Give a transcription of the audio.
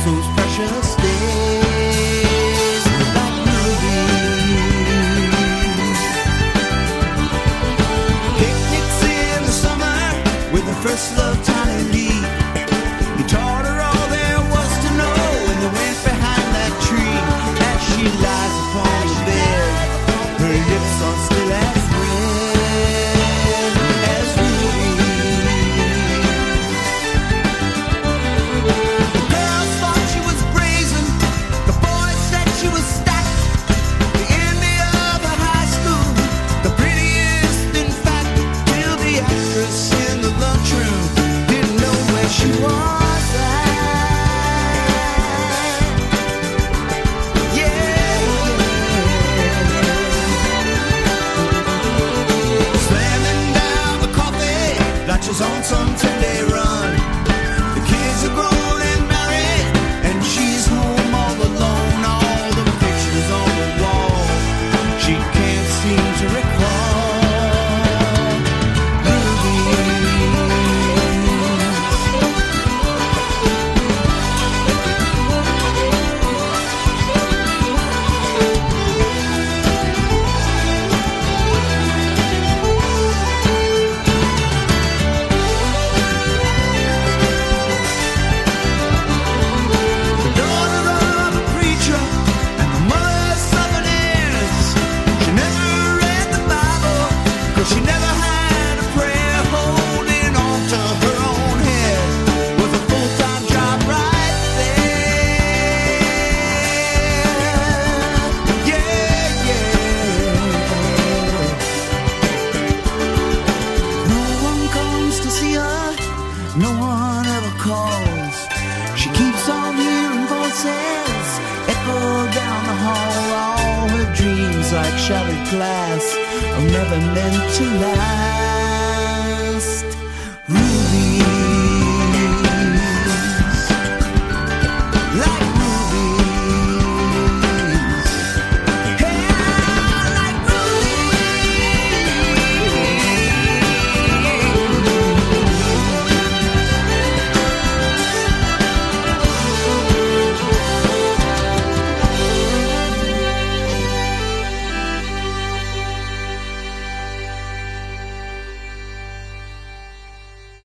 those precious days like movies. Picnics in the summer with the first love Tommy Lee. He taught her all there was to know when they went behind that tree. As she lies upon the bed, her lips are still as red as rubies. The girls thought she was brazen, the boys said she was stacked. The envy of the high school, the prettiest in fact, till the actress in the lunchroom didn't know where she was at. She's on some 10-day run. The kids are grown and married, and she's home all alone. All the pictures on the wall she can't seem to recall. She never had a prayer, holding on to her own head was a full-time job right there. Yeah, yeah. No one comes to see her, no one ever calls. She keeps on hearing voices echo down the hall. All her dreams like shattered glass are never meant to last.